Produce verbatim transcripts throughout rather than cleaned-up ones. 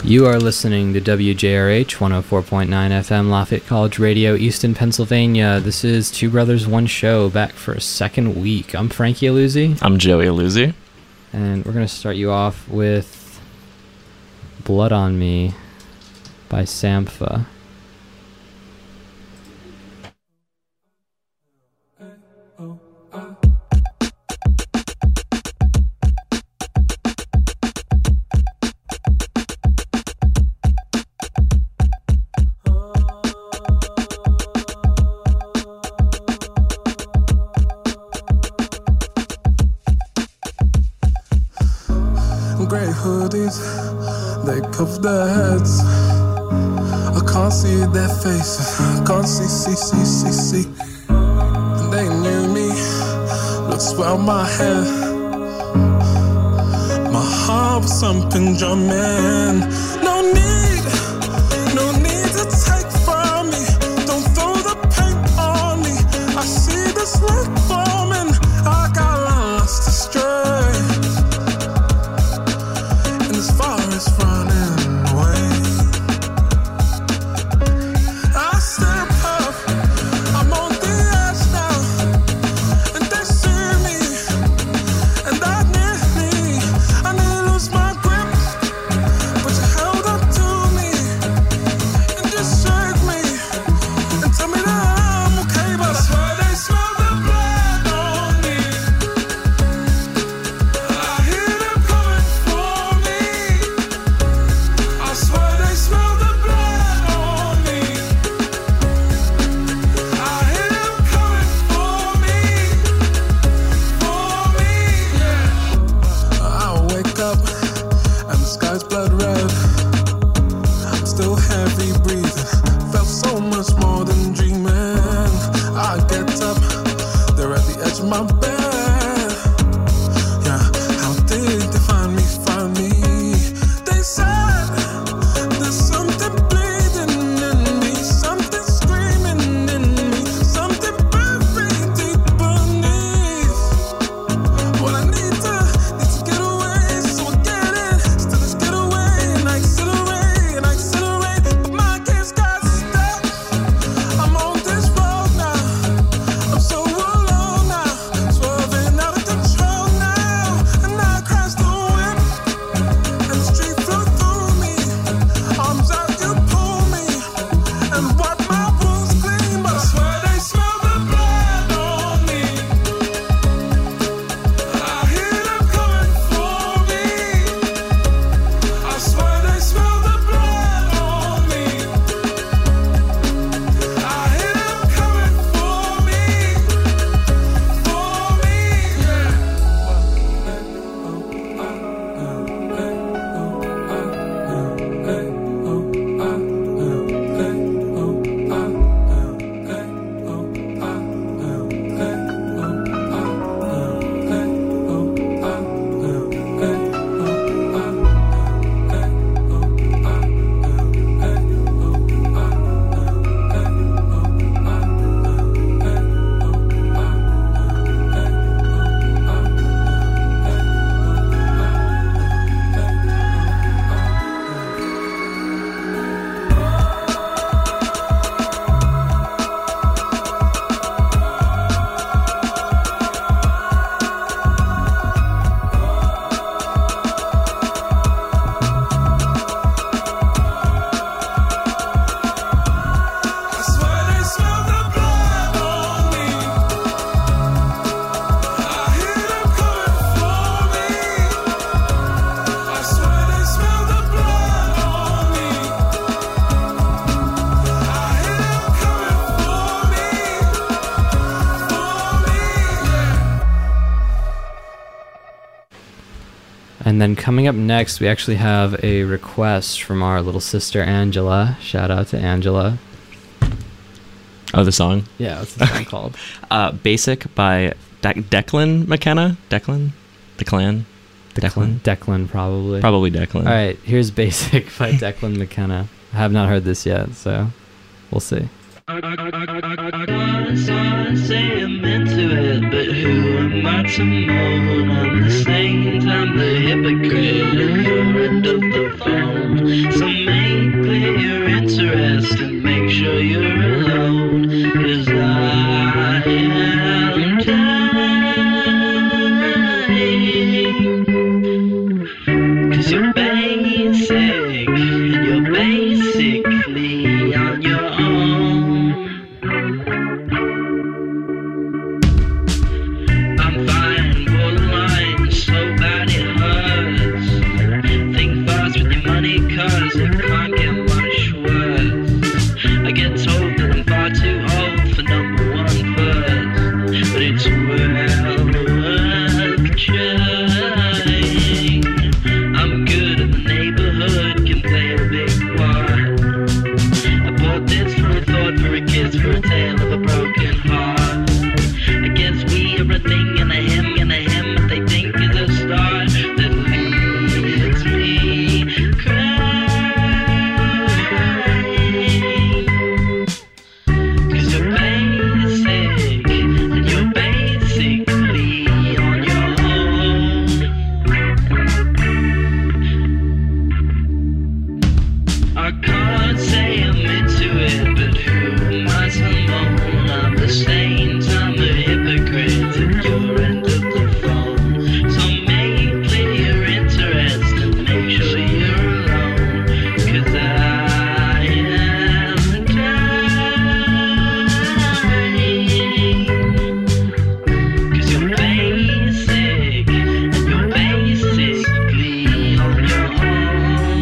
You are listening to W J R H one oh four point nine F M, Lafayette College Radio, Easton, Pennsylvania. This is Two Brothers, One Show, back for a second week. I'm Frankie Aluzzi. I'm Joey Aluzzi. And we're going to start you off with Blood on Me by Sampha. Grey hoodies, they cover their heads. I can't see their faces, I can't see, see, see, see, see. And they knew me, looks well my hair. My heart was something drumming. No need, no need to take from me. Don't throw the paint on me. I see this light forming, I got lost astray. Is running away. I step up, I'm on the edge now, and they see me, and I need me. I need to lose my grip, but you held up to me, and you shook me, and tell me that I'm okay, but I swear they smell the blood on me. I hear them coming for me. I swear they smell the blood on me. I hear them coming for me, for me, yeah. I wake up and the sky's blood red. I'm still heavy breathing, felt so much more than dreaming. I get up, they're at the edge of my bed. Yeah, how did they find me, find me? They said there's something bleeding in me, something screaming in me, something buried deep beneath. What I need to, need to get away, so I get in. Still let's get away, and I accelerate, and I accelerate, but my gaze got stuck. I'm on this road now, I'm so alone now, swerving out of control now, and I crashed the whip, and the street flew through me. Arms out, you pull me, and wipe my wounds clean, but I swear they smell the blood on me. I hear them coming for me. I swear they smell the blood on me. I hear them coming for me, for me, yeah. I swear they smell the blood on me. I hear them coming for me. I swear they smell the blood on me. I hear them coming for me, for me, yeah. And then coming up next, we actually have a request from our little sister Angela. Shout out to Angela. Oh, the song? Yeah, what's the song called? Uh, Basic by De- Declan McKenna? Declan? Declan? Declan? Declan, probably. Probably Declan. All right, here's Basic by Declan McKenna. I have not heard this yet, so we'll see. I wanna say I'm into it, but who am I to moan? I'm the saint, I'm the hypocrite, at your end of the phone. So 'Cause you're basic, and you're basically on your own. I'm fine, borderline, so bad it hurts. Think fast with your money, cause it can't get much worse. I get told that I'm far too old for number one first, but it's well worth trying. I'm good at the neighborhood, can play a big part. I bought this for a thought, for a kiss, for a tale of a broken heart. I guess we are a thing and a hymn and a hymn that they think is a start that leads me crying. 'Cause you're basic, and you're basically on your own. I can't say I'm into it, but who am I to moan? I'm the stains, I'm a hypocrite at your end of the phone. So make clear your interest, make sure you're alone. 'Cause I am dying. 'Cause you're basic, and you're basically on your own.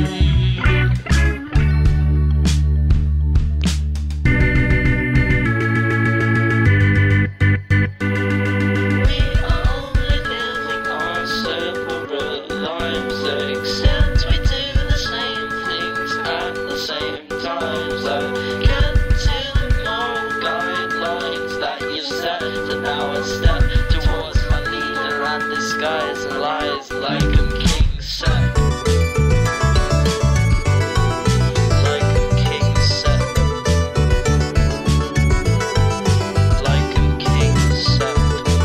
We are only living on separate lives, except we do the same things at the same times. I get to the moral guidelines that you set, and now I step towards my leader and disguise and lies like I'm king set. Like I'm king set. Like I'm king set.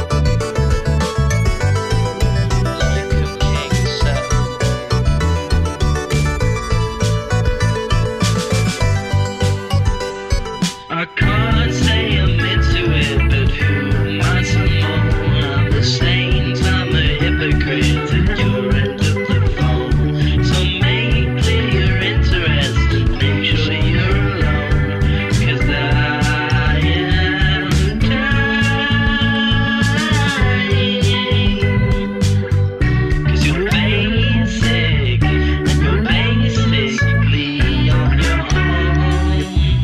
Like I'm king set. I can't say I'm into it, but who am I to moan? I'm the stains, I'm a hypocrite at your end of the phone. So make clear your interest, make sure you're alone. 'Cause I am dying. 'Cause you're basic, and you're basically on your own.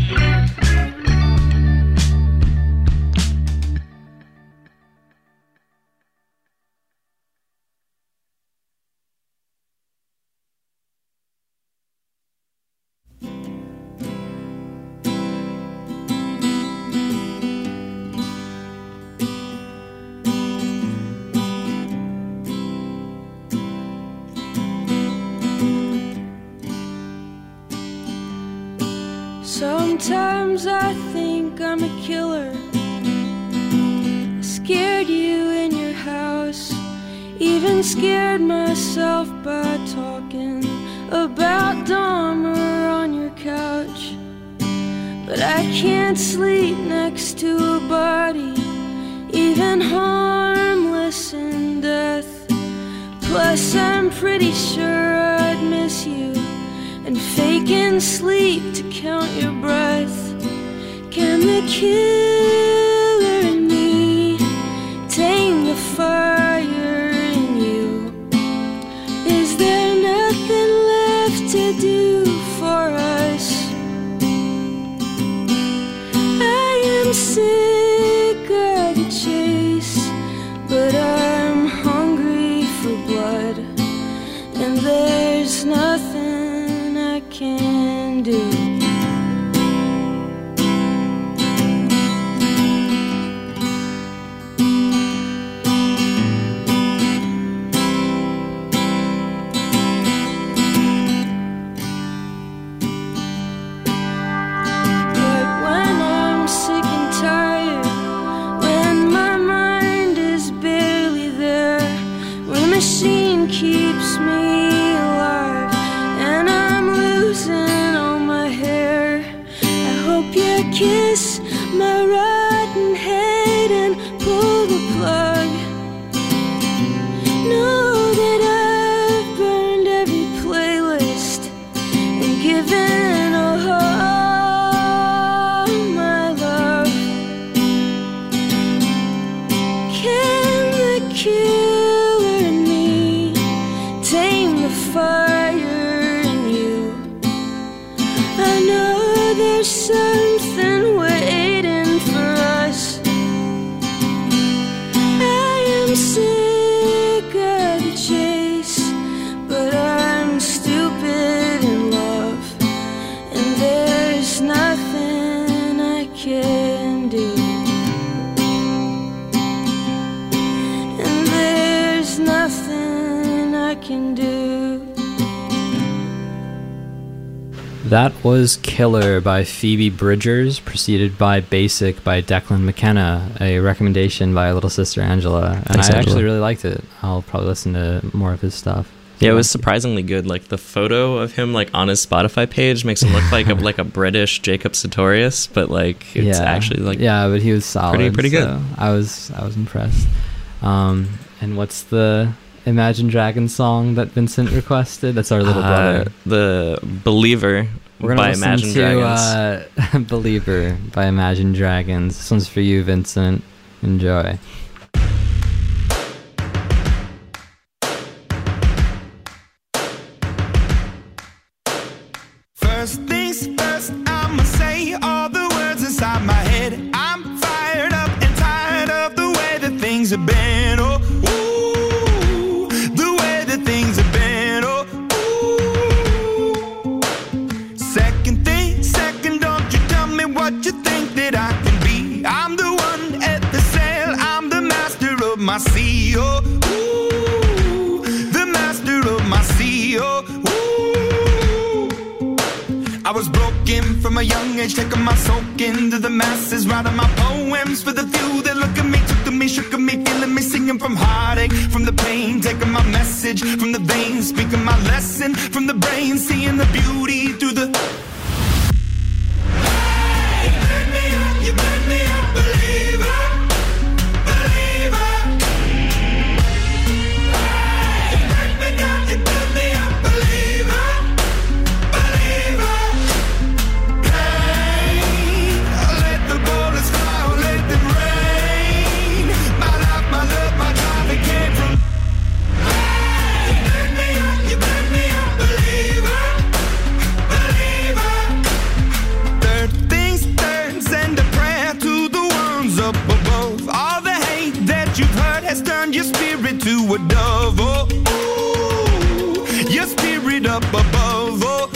Sometimes I think I'm a killer. I scared you in your house, even scared myself by talking about Dahmer on your couch. But I can't sleep next to a body, even harmless in death. Plus I'm pretty sure I'd miss you, and faking sleep to count your breath. Can the killer in me tame the fire in you? Is there nothing left to do for us? I am sick of the chase, but I'm hungry for blood, and there's nothing I can do. But when I'm sick and tired, when my mind is barely there, when the machine keeps me alive and I'm losing all my hair, I hope you kiss my rotten head and pull the plug. Know that I've burned every there's something waiting for us. I am sick of the chase, but I'm stupid in love, and there's nothing I can do. And there's nothing I can do. That was Killer by Phoebe Bridgers, preceded by Basic by Declan McKenna, a recommendation by Little Sister Angela. And Thanks, I Angela. actually really liked it. I'll probably listen to more of his stuff. Yeah, it was surprisingly good. Like the photo of him, like on his Spotify page, makes him look like a like a British Jacob Sartorius, but like it's yeah. actually like yeah, but he was solid. pretty pretty good. so I was I was impressed. Um, and what's the Imagine Dragons song that Vincent requested? That's our little uh, brother. the Believer We're gonna by listen Imagine to Dragons. uh, Believer by Imagine Dragons. This one's for you, Vincent. Enjoy. First things first, I'ma say all the words inside my head. I'm fired up and tired of the way that things have been. Oh, ooh, the way that things have been. Oh, ooh. Second thing, second, don't you tell me what you think that I can be. I'm the one at the sail, I'm the master of my sea. Oh, ooh, the master of my sea. Oh, ooh. I was broken from a young age, taking my soak into the masses, writing my poems for the few that look at me, took to me, shook at me, feeling me, singing from heartache, from the pain, taking my message from the veins, speaking my lesson from the brain, seeing the beauty through the. Hey, you burn me up, you burn me up, believer, believer. Hey, you burn me down, you burn me up, believer, believer. Let the bullets fly, let them rain. My life, my love, my drive, it came from. Hey, you burn me up, you burn me up, believer, believer. Third things third, send a prayer to the ones up above. All the hate that you've heard has turned your spirit to a dove. Oh, ooh, your spirit up above. Oh,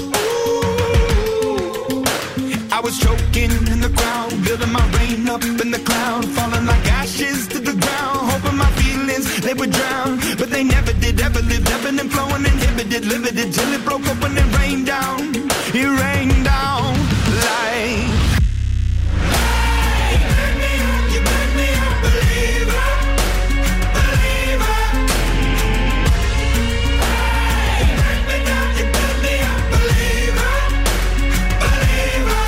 ooh. I was choking in the crowd, building my rain up in the cloud, falling like ashes to the ground, hoping my feelings they would drown, but they never did. Ever lived, ebbing and flowing, inhibited, limited, till it broke open and rained down. It rained down like. Hey, you burn me up, you burn me up, believer, believer. Hey, you burn me down, you burn me up, believer, believer.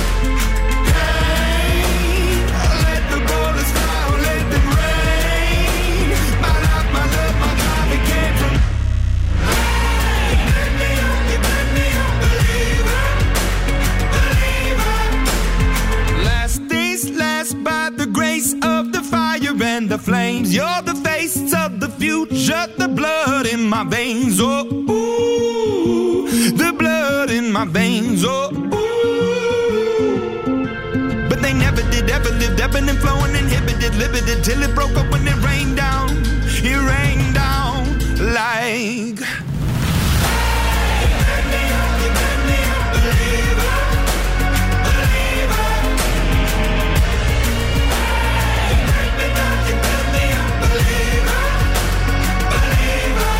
Let the bullets fly, let them rain. My life, my love, my drive, it came from. Hey, you burn me up, you burn me up, believer, believer. Last things last, by the grace of the fire and the flames. You're the face of the future, the blood in my veins. Oh, ooh, the blood in my veins. Oh, ooh. But they never did, ever lived, ebbing and flowing, inhibited, limited, till it broke up when it rained down. It rained down like. Hey, you burn me up, you burn me up, believer, believer. Hey, you burn me down, you burn me up, believer, believer.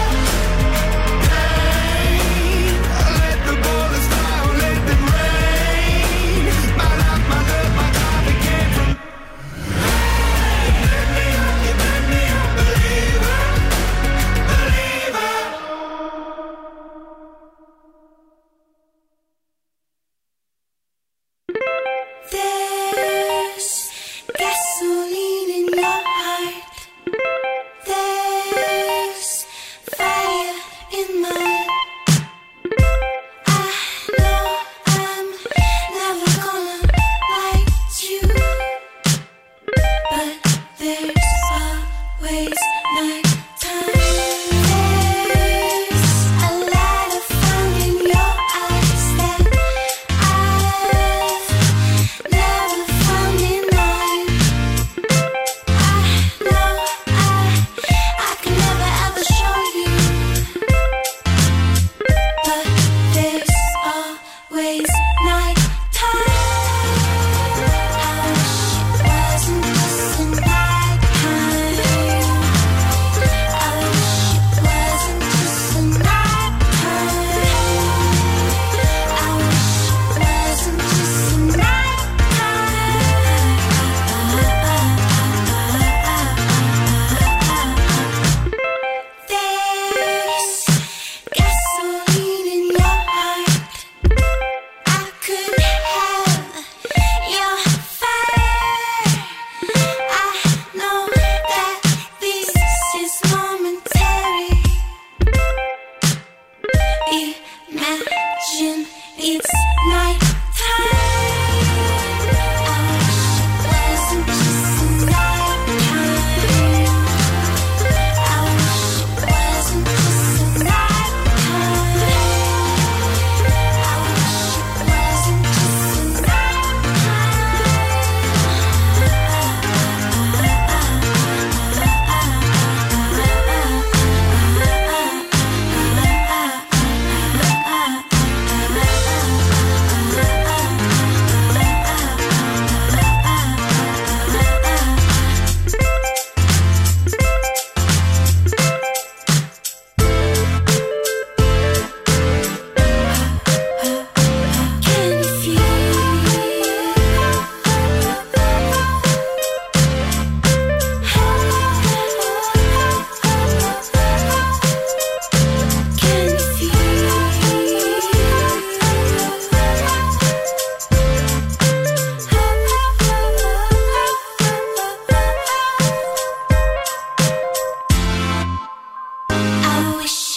Hey, let the bullets fly, let them rain. My life, my love, my drive, it came from. Hey, you burn me up, you burn me up, believer.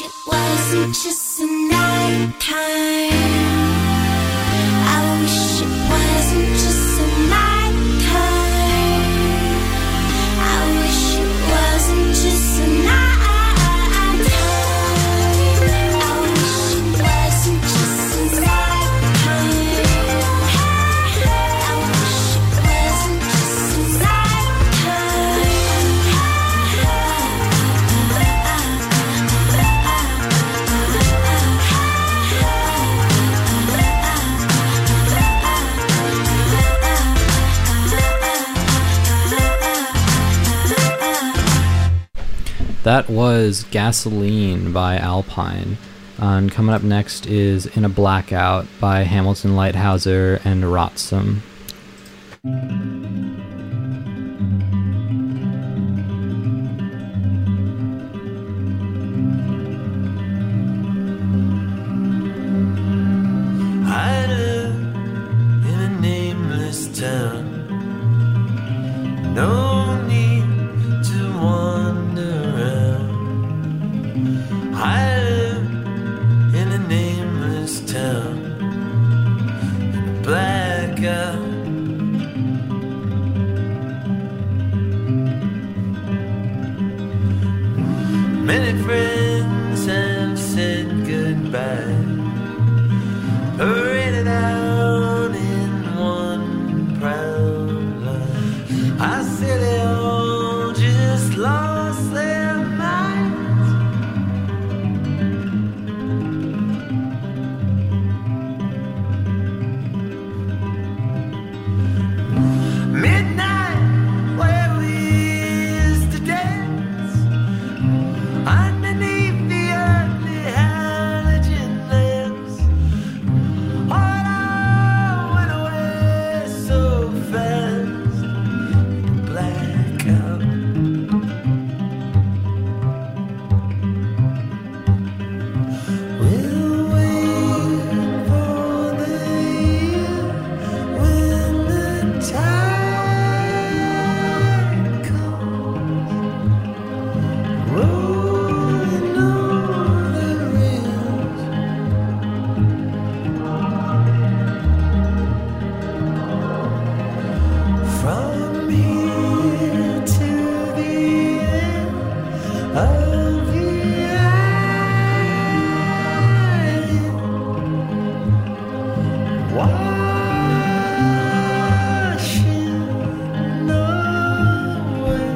it wasn't just a night time. I wish it wasn't just a night time. I wish it wasn't just a night time. I wish it wasn't just a night time. I wish it wasn't just a night That was Gasoline by Alpine. Uh, and coming up next is In a Blackout by Hamilton Lighthouser and Rotsum. I live in a nameless town. No need to wander around. I live in a nameless town. In a blackout. Many friends have said goodbye. Paraded out in one proud line. I say they all just lost their minds. Midnight, where we used to dance underneath the earthly halogen lamps. All went away so fast, blackout. We'll wait for the year when the tide comes, rolling over the rims. From here to the end of the island, washing away.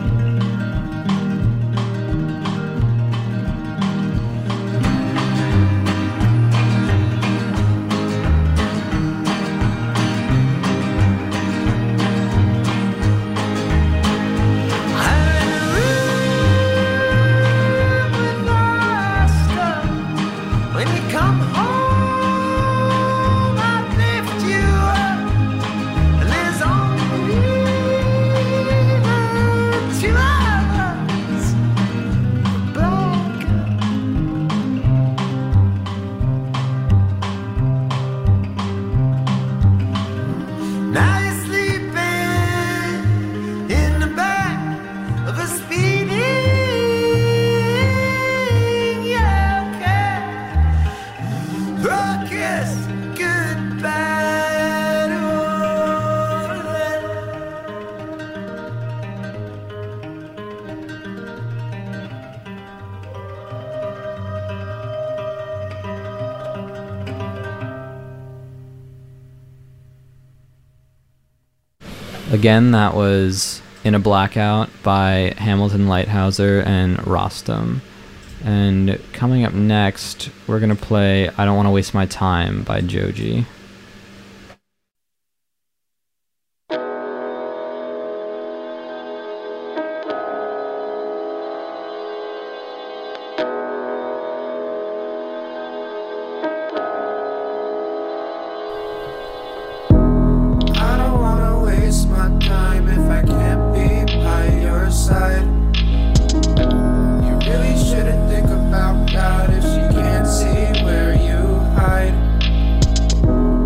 I'm in a room with our stuff. When you come home, I lift you up, and there's only the two of us. Blackout. Now you're sleeping in the back of a speeding Hellcat. Throw a kiss goodbye to all of that. Again, that was In a Blackout by Hamilton Lighthouser and Rostam. And coming up next, we're going to play I Don't Want to Waste My Time by Joji. I don't wanna waste my time if I can't be by your side. You really shouldn't think about that if she can't see where you hide.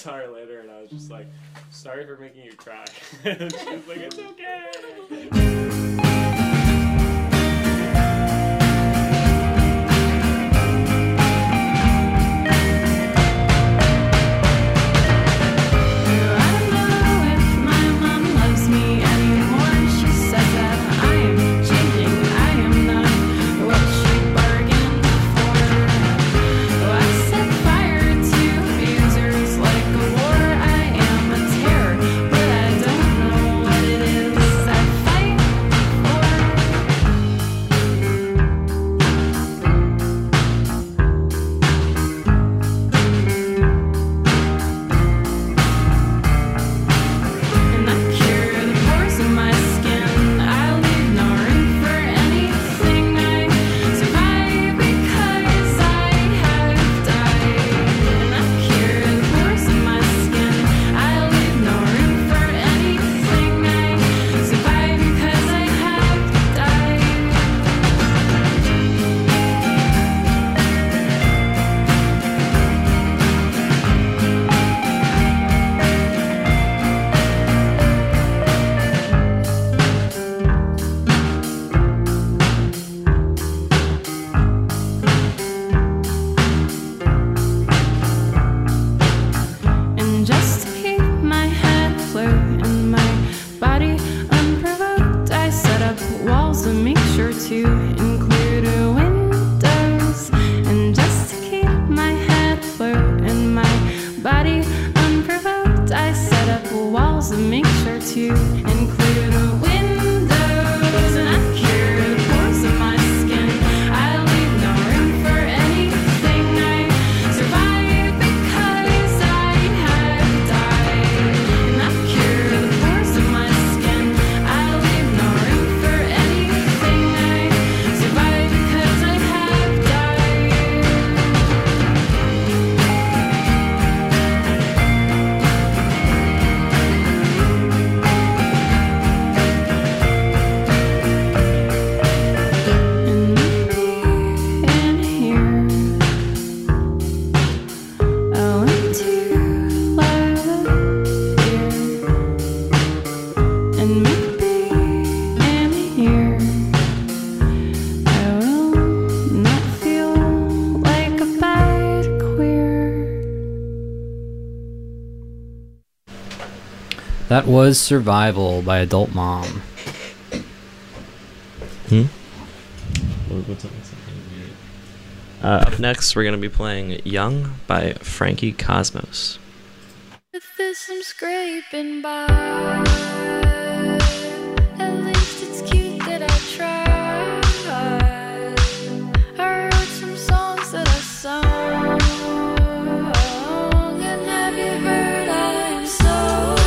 saw her later, and I was just like, "Sorry for making you cry." And she was like, "It's okay." That was Survival by Adult Mom. Hmm? What's up? Uh, up next, we're going to be playing Young by Frankie Cosmos. If there's some scraping by, at least it's cute that I tried. I wrote some songs that I sung, and have you heard I am so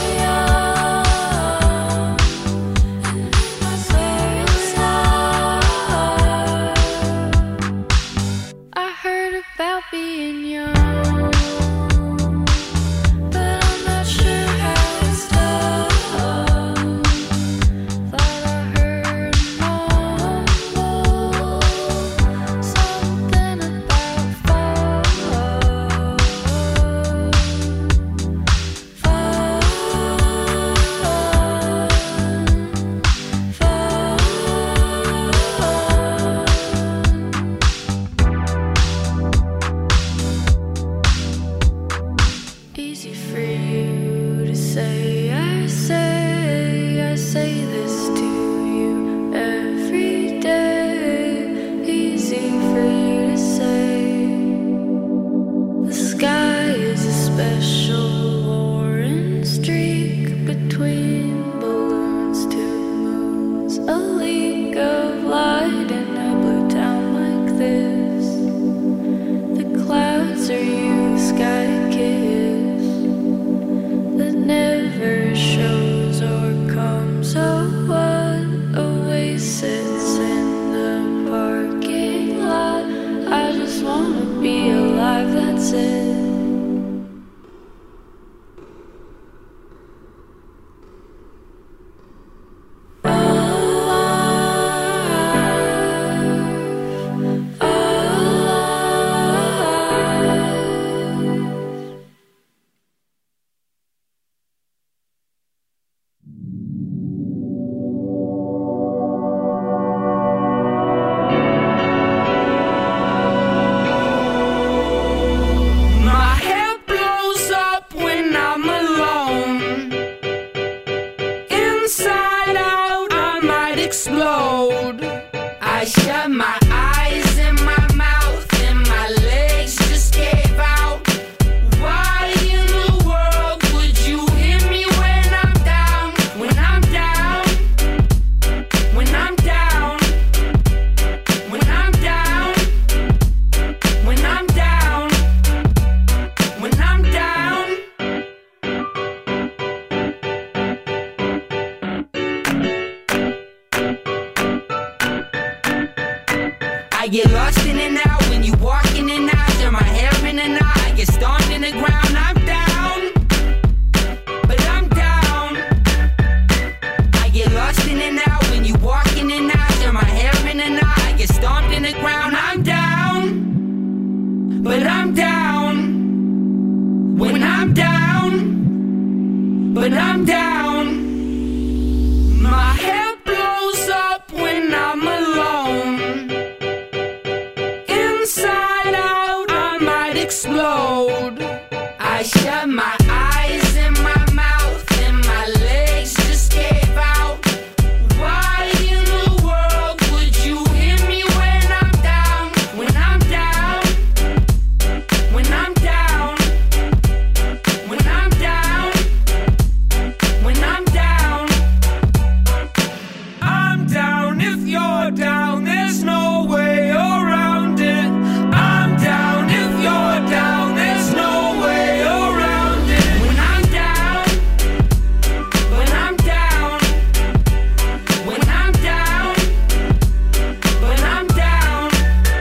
young, so young. I heard about being young. Easy for you to say, I say, I say this to you every day. Easy for you to say, the sky is a special orange streak between balloons, two moons, a league of light in a blue town like this. The clouds are you, sky kiss. That never shows or comes. Oh, what oasis in the parking lot. I just wanna be alive, that's it. get lost in and out when you walk in and out. Turn my hair in and out. I get stomped in the ground. I'm down, but I'm down. I get lost in and out when you walk in and out. Turn my hair in and out. I get stomped in the ground. I'm down, but I'm down. When I'm down, but I'm down. My hair blows up when I'm alone. Inside out, I might explode. I shut my eyes and my mouth and my legs just gave out. Why in the world would you hear me when I'm down? When I'm down, when I'm down, when I'm down, when I'm down. I'm down if you're down, there's no way around it. I'm down if you're down, there's no way around it. When I'm down, when I'm down, when I'm down, when I'm down.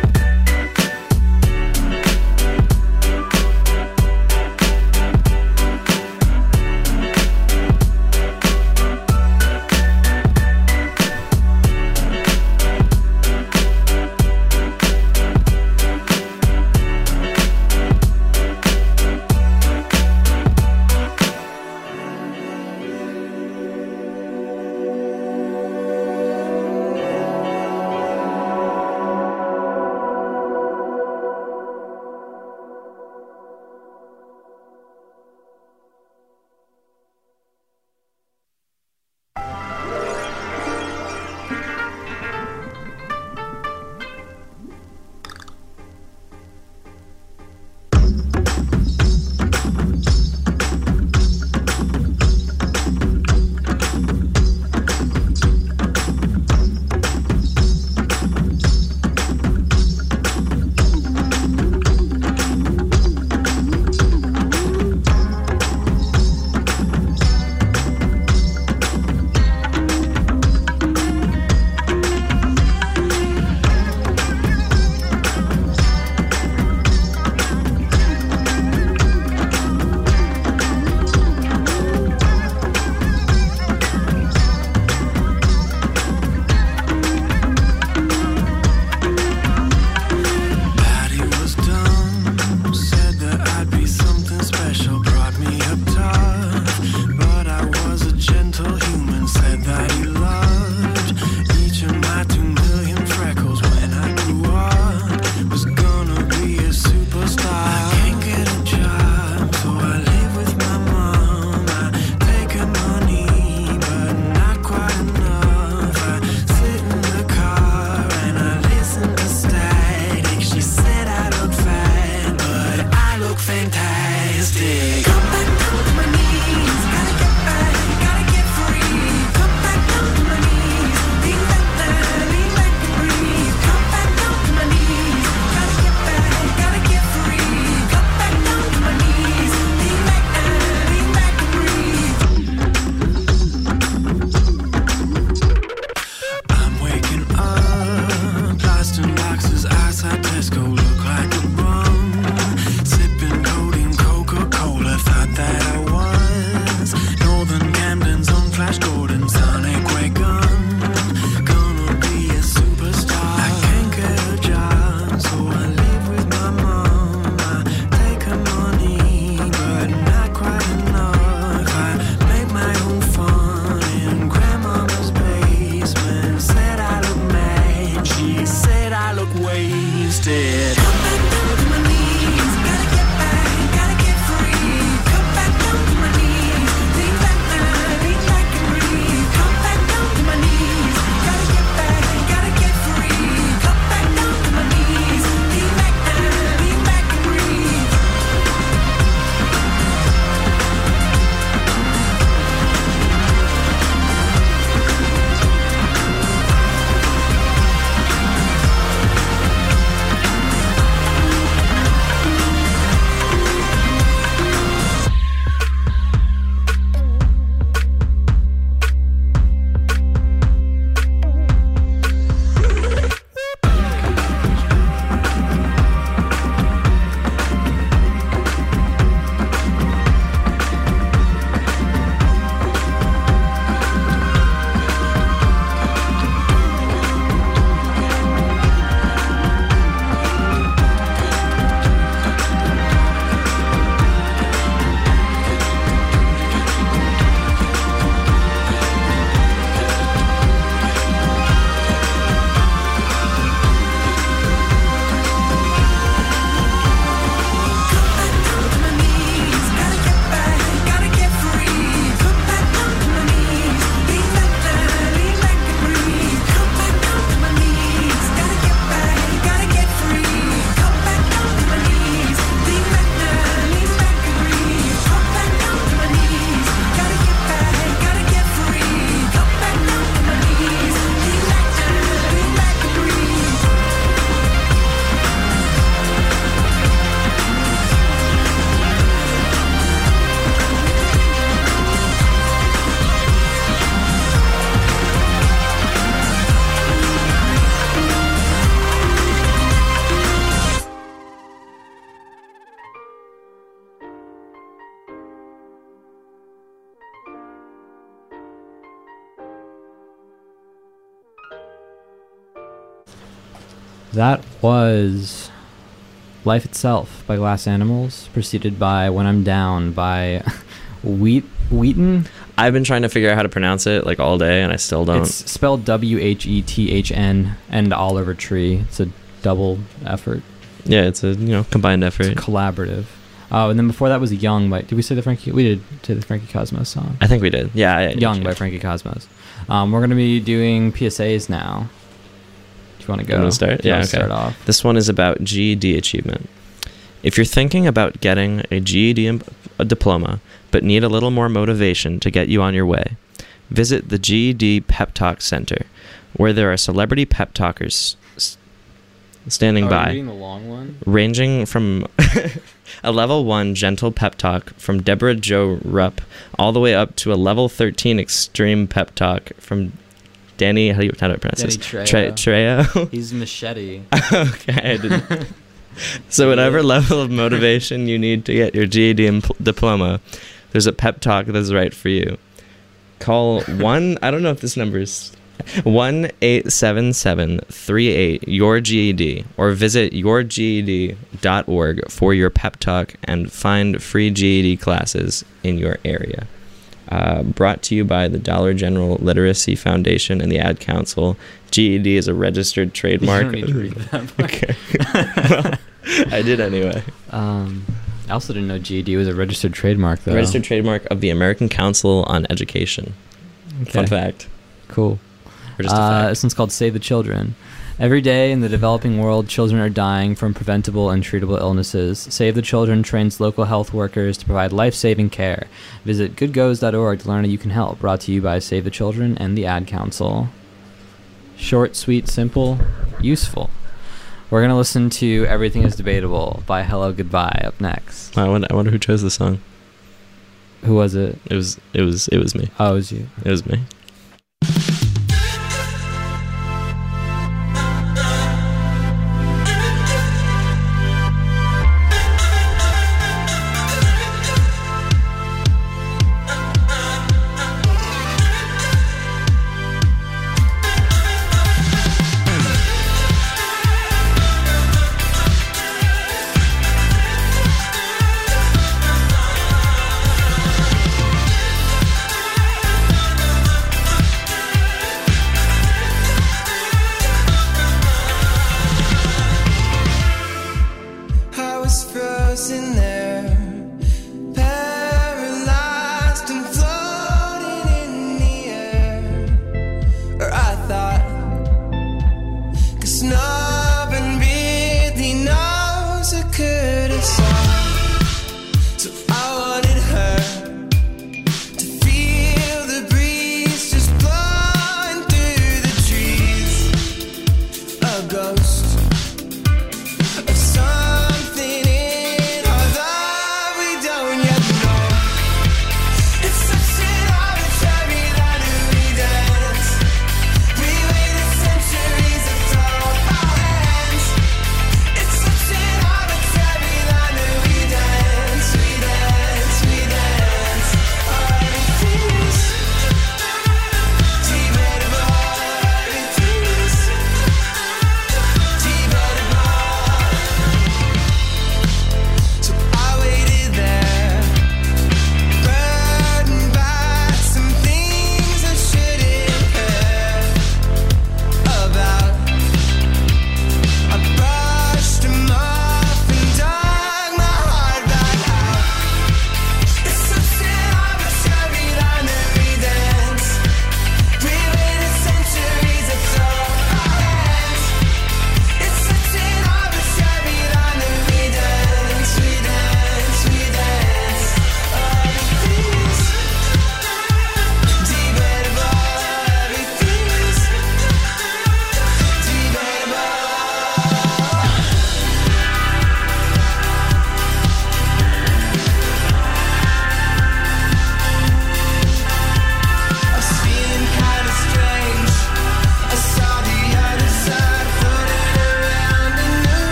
Daddy was dumb, said that I'd be something special, brought me up tough, but I was a gentle human, said that he loved each of my two million freckles. When I grew up, was gonna be a superstar. I can't get a job, so I live with my mom. I take her money, but not quite enough. I sit in the car and I listen to Static. She said I look fat, but I look fantastic. Come back down to my knees, gotta get back, gotta get free. Come back down to my knees, lean back there, lean back and breathe. Come back down to my knees, gotta get back, gotta get free. Come back down to my knees, lean back there, lean back and breathe. I'm waking up, blasting boxes outside Tesco, look like a bum. Sipping codeine, Coca-Cola, thought that I was Northern Camden's on Flash Gordon, Sonic Ray Gun. Gonna be a superstar. I can't get a job, so I live with my mom. I take her money, but not quite enough. I make my own fun in grandmama's basement. Said I look mad, she said I look wasted. Come back down to my knees, gotta get back, gotta get free. Come back down to my knees, lean back there, lean back and breathe. Come back down to my knees, gotta get back, gotta get free. Come back down to my knees, lean back there, lean back and breathe. That was Life Itself by Glass Animals, preceded by When I'm Down by Wheat Wheaton. I've been trying to figure out how to pronounce it like all day, and I still don't. It's spelled W H E T H N and Oliver Tree. It's a double effort. Yeah, it's a you know combined effort. It's collaborative. Oh, and then before that was Young by. Did we say the Frankie? We did say the Frankie Cosmos song. I think we did. Yeah, I, Young by Frankie Cosmos. Um, we're gonna be doing P S As now. Do you want to go? I'm gonna start. Do you Yeah, wanna okay. Start off. This one is about G E D achievement. If you're thinking about getting a G E D imp- a diploma, but need a little more motivation to get you on your way, visit the G E D Pep Talk Center, where there are celebrity pep talkers s- standing Oh, by, you're reading the long one? ranging from a level one gentle pep talk from Deborah Jo Rupp all the way up to a level thirteen extreme pep talk from Danny. How do you how do I pronounce Danny this? Trejo. Tre- Trejo. He's Machete. Okay. I didn't. So whatever level of motivation you need to get your G E D imp- diploma, there's a pep talk that's right for you. Call one. I don't know if this number is one eight seven seven three eight your G E D or visit your G E D dot org for your pep talk and find free G E D classes in your area. Uh, brought to you by the Dollar General Literacy Foundation and the Ad Council. G E D is a registered trademark. You don't need to read that. Okay. Well, I did anyway. Um, I also didn't know G E D was a registered trademark, though. Registered trademark of the American Council on Education. Okay. Fun fact. Cool. Or just a Uh, fact. this one's called Save the Children. Every day in the developing world, children are dying from preventable and treatable illnesses. Save the Children trains local health workers to provide life-saving care. Visit good goes dot org to learn how you can help. Brought to you by Save the Children and the Ad Council. Short, sweet, simple, useful. We're going to listen to Everything is Debatable by Hello Goodbye up next. I wonder, I wonder who chose the song. Who was it? It was it was it was me. Oh, it was you. It was me. Everything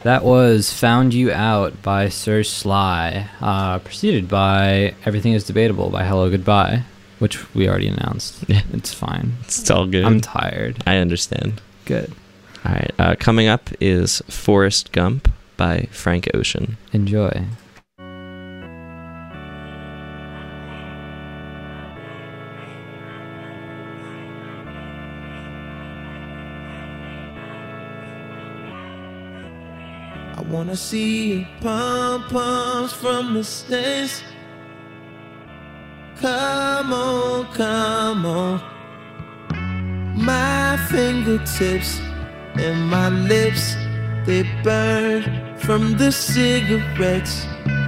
That was Found You Out by Sir Sly, uh, preceded by Everything is Debatable by Hello Goodbye, which we already announced. Yeah. It's fine. It's all good. I'm tired. I understand. Good. All right. Uh, coming up is Forrest Gump by Frank Ocean. Enjoy. I wanna see pom poms from the stands. Come on, come on. My fingertips and my lips, they burn from the cigarettes.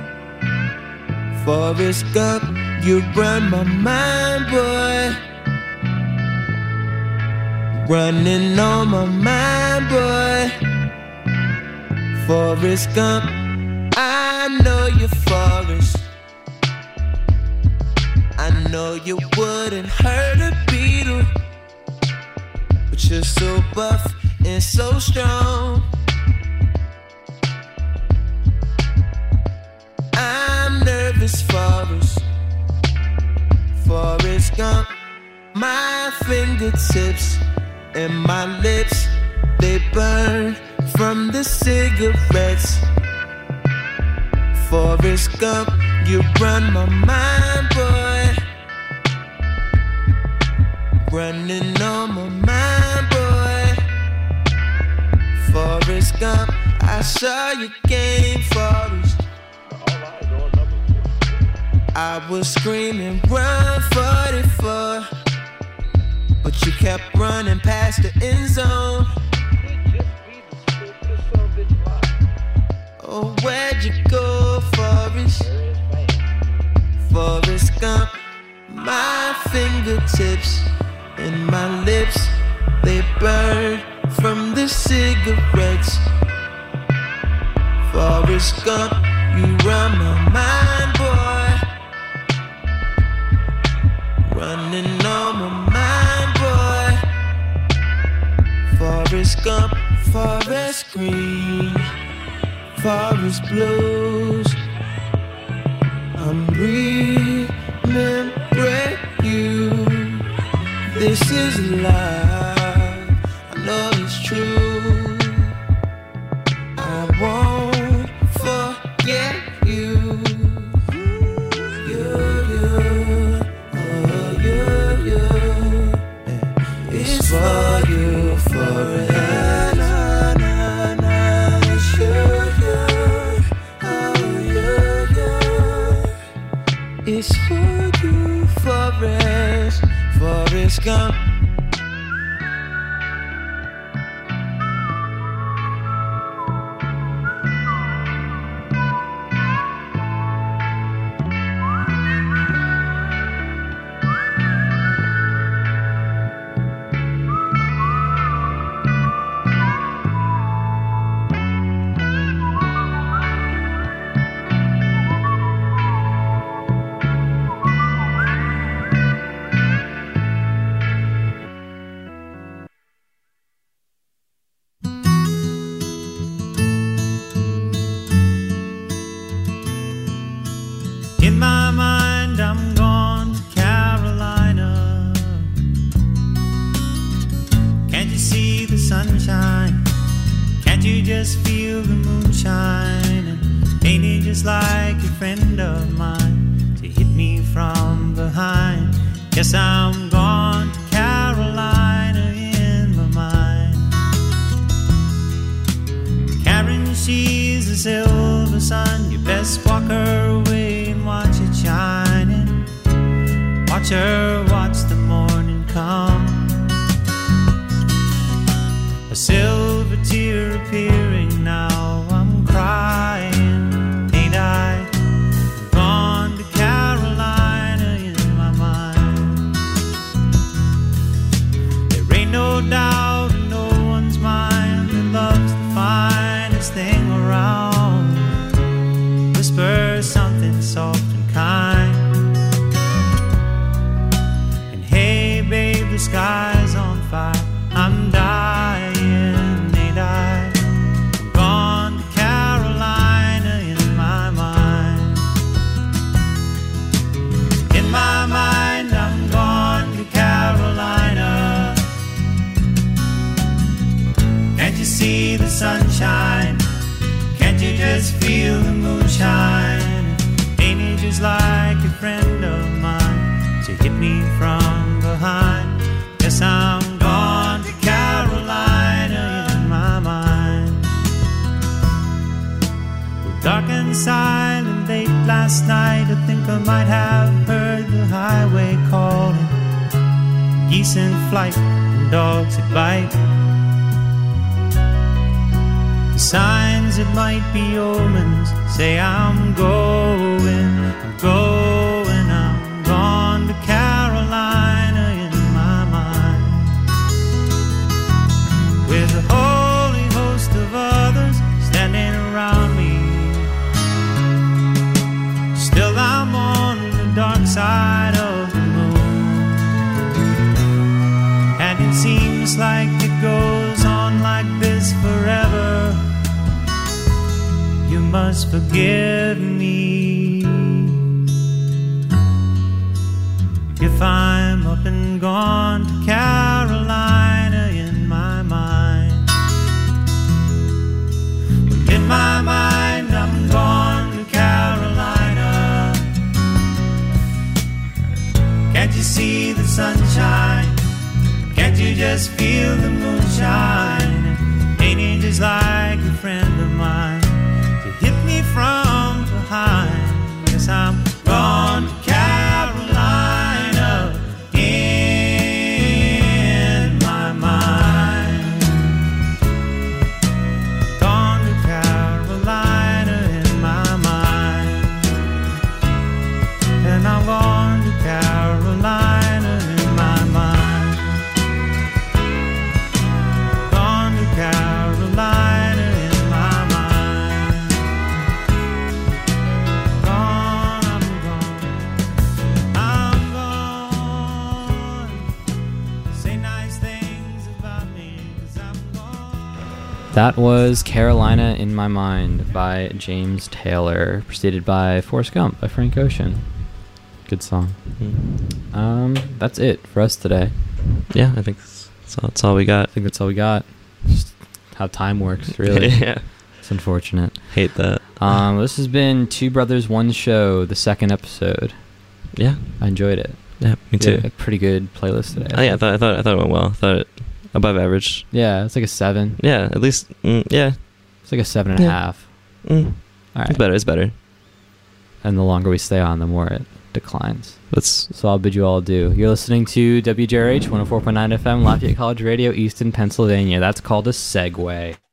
Forrest Gump, you run my mind, boy. Running on my mind, boy. Forrest Gump, I know you're Forrest. I know you wouldn't hurt a beetle, but you're so buff and so strong. I'm nervous, Forrest. Forrest Gump, my fingertips and my lips, they burn from the cigarettes. Forrest Gump, you run my mind, boy. Running on my mind, boy. Forrest Gump, I saw you game, Forrest. I was screaming, run forty-four, but you kept running past the end zone. Oh, where'd you go, Forrest? Forrest Gump, my fingertips and my lips, they burn from the cigarettes. Forrest Gump, you run my mind, boy. Running on my mind, boy. Forrest Gump, Forest Green, Forest Blues. I'm remembering you. This is life, I know it's true. I won't forget you. You, you, oh you, you. It's for you forever. Na, na, na, it's you, you, oh you, you. It's for you, Forrest, Forrest Gump. In my mind, I'm gone to Carolina. Can't you see the sunshine? Can't you just feel the moonshine? And ain't it just like a friend of mine to hit me from behind? Yes, I'm gone to Carolina in my mind. Karen, she's a silver sun. You best walk her away and watch it shining. Watch her watch the morning come. A silver tear appearing now. I'm crying, ain't I? I'm gone to Carolina in my mind. There ain't no doubt in no one's mind that love's the finest thing around. Whisper something soft and kind. And hey babe, the sky's on fire. I'm dying, ain't I? I'm gone to just feel the moonshine? Ain't it just like a friend of mine to hit me from behind? Yes, I'm gone to Carolina in my mind. Well, dark and silent late last night, I think I might have heard the highway calling. Geese in flight and dogs that bite. The signs that might be omens say I'm going, I'm going, I'm gone to Carolina in my mind. With a holy host of others standing around me, still I'm on the dark side of the moon. And it seems like it goes on like this forever. You must forgive me if I'm up and gone to Carolina in my mind. In my mind I'm gone to Carolina. Can't you see the sunshine? Can't you just feel the moonshine? Ain't it just like a friend of mine to hit me from behind? Yes, I'm gone to Carolina in my mind. Gone to Carolina in my mind. And I'm gone to Carolina in my mind. Gone to Carolina in my mind. Gone, I'm gone. I'm gone. Say nice things about me, 'cause I'm gone. That was Carolina in My Mind by James Taylor, preceded by Forrest Gump by Frank Ocean. Good song. Mm. Um, that's it for us today. Yeah, I think that's, that's, all, that's all we got. I think that's all we got. Just how time works, really. Yeah. It's unfortunate. Hate that. Um, this has been Two Brothers, One Show, the second episode. Yeah. I enjoyed it. Yeah, me too. Yeah, a pretty good playlist today. Oh, yeah, I thought I thought I thought it went well. I thought it above average. Yeah, it's like a seven. Yeah, at least mm, yeah. It's like a seven and a Yeah. half. Mm. All right. It's better. It's better. And the longer we stay on, the more it declines. Let's. So I'll bid you all adieu. You're listening to W J R H one oh four point nine F M, Lafayette College Radio, Easton, Pennsylvania. That's called a segue.